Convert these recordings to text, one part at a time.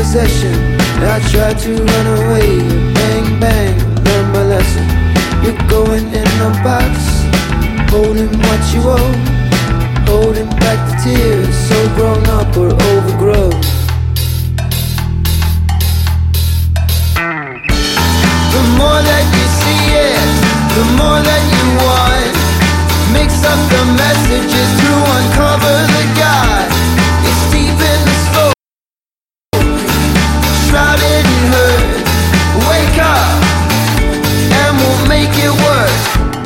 possession. I tried to run away, bang bang, learn my lesson. You're going in a box, holding what you owe, holding back the tears, so grown up or overgrown. The more that you see it, the more that you want. Mix up the messages to uncover the God. It's deep in the soul, shrouded in hurt. Wake up, and we'll make it work.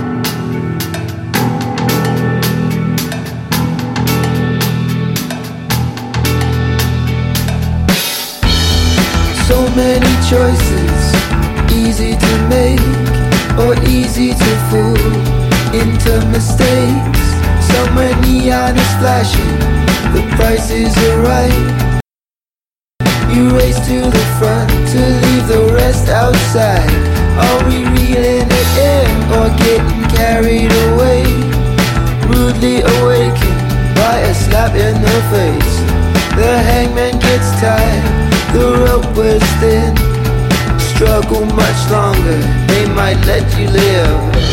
So many choices, easy to make or easy to fool into mistakes. Somewhere neon is flashing, the prices are right. You race to the front to leave the rest outside. Are we reeling it in or getting carried away? Rudely awakened by a slap in the face. The hangman gets tied, the rope was thin. Struggle much longer, they might let you live.